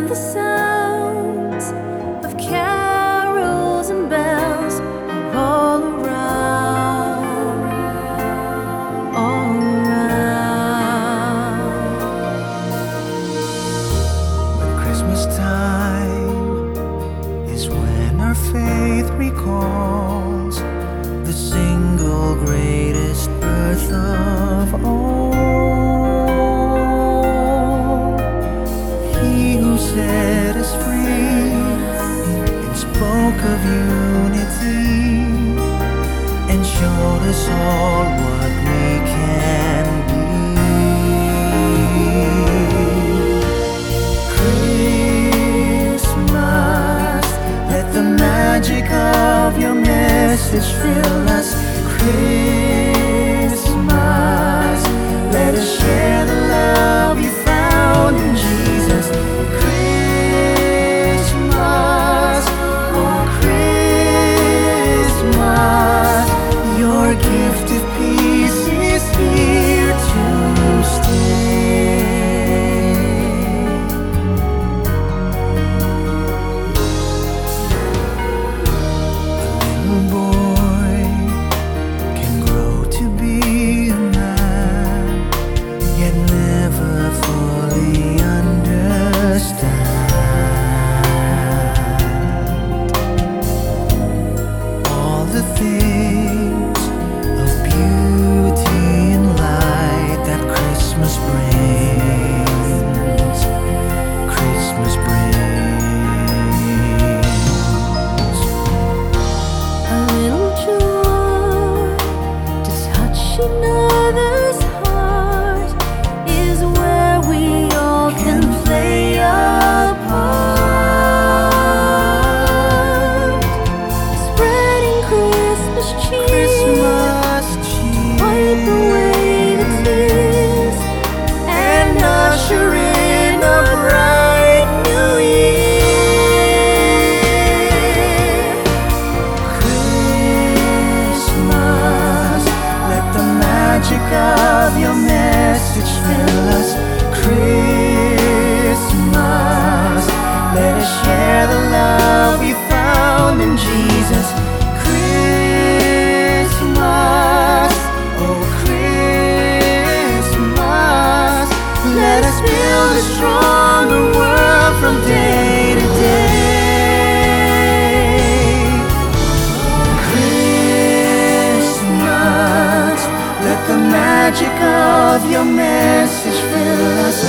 the sounds of carols and bells are all around, all around. But Christmas time is when our faith recalls the single greatest birth of all. He who set us free and spoke of unity and showed us all what we can be. Christmas, let the magic of your message fill us. Christmas, let us share the love you found in Jesus. Christmas, oh Christmas, your gift of peace is here to stay. A little boy can grow to be a man, yet never fully understand all the things of beauty and light that Christmas brings. Christmas brings A little joy to touch another's heart is where we all can play a part. Spreading Christmas cheer, Christmas wipe away the tears, and usher in a bright new year. Christmas, let the magic of your message fill us. Christmas, let us share the love we found in Jesus. Christmas, oh Christmas, let us build a stronger world from day to day. Christmas, let the magic of your message fill us.